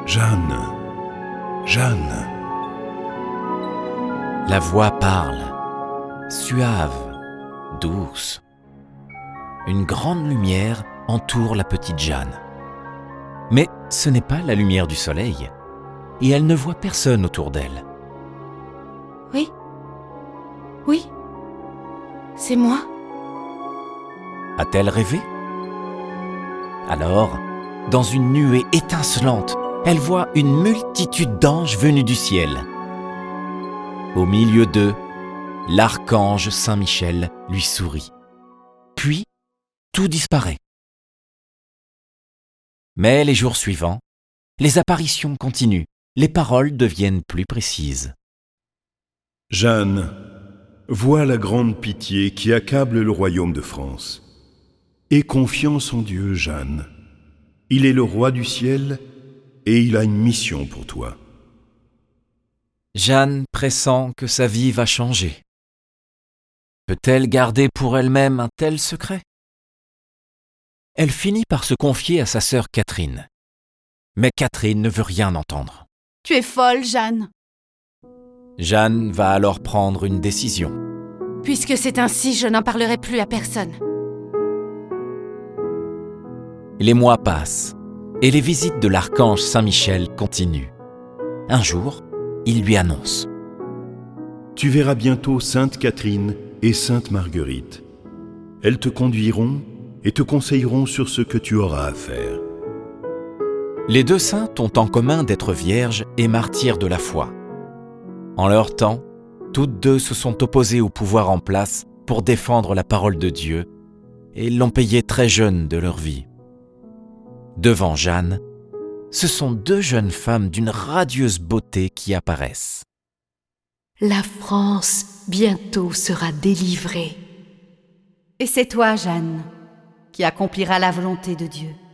Jeanne, Jeanne. La voix parle, suave, douce. Une grande lumière entoure la petite Jeanne. Mais ce n'est pas la lumière du soleil, et elle ne voit personne autour d'elle. Oui, oui, c'est moi. A-t-elle rêvé? Alors, dans une nuée étincelante, elle voit une multitude d'anges venus du ciel. Au milieu d'eux, l'archange Saint-Michel lui sourit. Puis, tout disparaît. Mais les jours suivants, les apparitions continuent, les paroles deviennent plus précises. Jeanne, vois la grande pitié qui accable le royaume de France. Aie confiance en Dieu, Jeanne. Il est le roi du ciel et il a une mission pour toi. Jeanne pressent que sa vie va changer. Peut-elle garder pour elle-même un tel secret? Elle finit par se confier à sa sœur Catherine. Mais Catherine ne veut rien entendre. Tu es folle, Jeanne. Jeanne va alors prendre une décision. Puisque c'est ainsi, je n'en parlerai plus à personne. Les mois passent et les visites de l'archange Saint-Michel continuent. Un jour, il lui annonce: Tu verras bientôt Sainte Catherine et Sainte Marguerite. Elles te conduiront et te conseilleront sur ce que tu auras à faire. Les deux saintes ont en commun d'être vierges et martyrs de la foi. En leur temps, toutes deux se sont opposées au pouvoir en place pour défendre la parole de Dieu et l'ont payé très jeunes de leur vie. Devant Jeanne, ce sont deux jeunes femmes d'une radieuse beauté qui apparaissent. La France bientôt sera délivrée. Et c'est toi, Jeanne, qui accomplira la volonté de Dieu.